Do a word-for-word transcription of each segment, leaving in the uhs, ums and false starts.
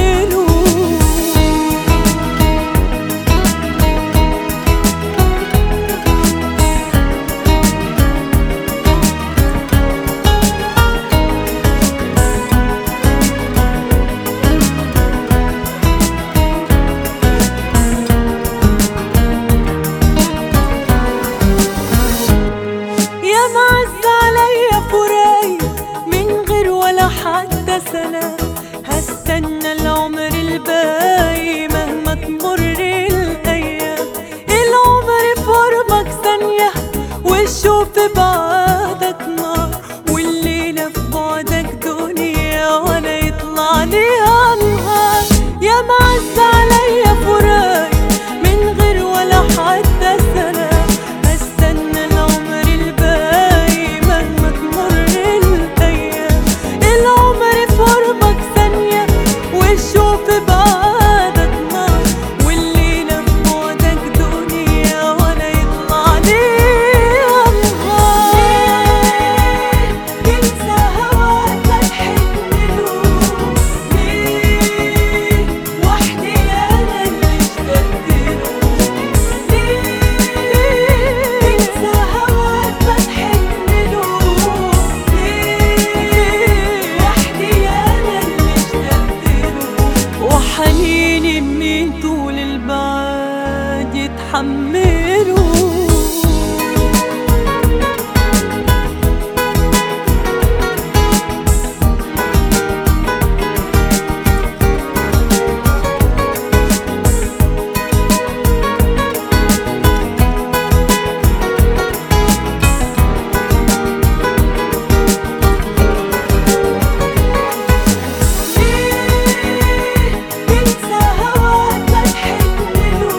يتحملوا. يا معز عليا فراق من غير ولا حتى سنة، هستنى العمر الباقي مهما تمر الأيام. العمر في قربك ثانية والشوق في بعدك نار، والليلة في بعدك دنيا ولا يطلع ليها نهار. يا معز عليا فراق من غير ولا حتى سنة، هستنى العمر الباقي مهما تمر الأيام. العمر في قربك ثانية والشوق في بعدك نار، والليلة في بعدك دنيا ولا يطلع ليها نهار. تنسى هواك ما تحنله ليه؟ وحدي أنا اللي اشتقت له ليه؟ تنسى هواك ما تحنله ليه؟ وحدي أنا اللي اشتقت له. وحنيني مين طول البعد يتحمله. تنسى هواك ما تحنله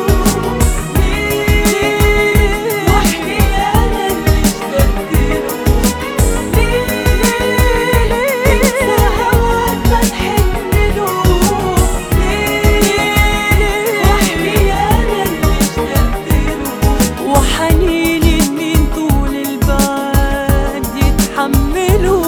ليه؟ وحدي أنا اللي اشتقت له ليه؟ تنسى هواك ما تحنله ليه؟ وحدي أنا اللي اشتقت له. وحنيني مين طول البعد يتحمله.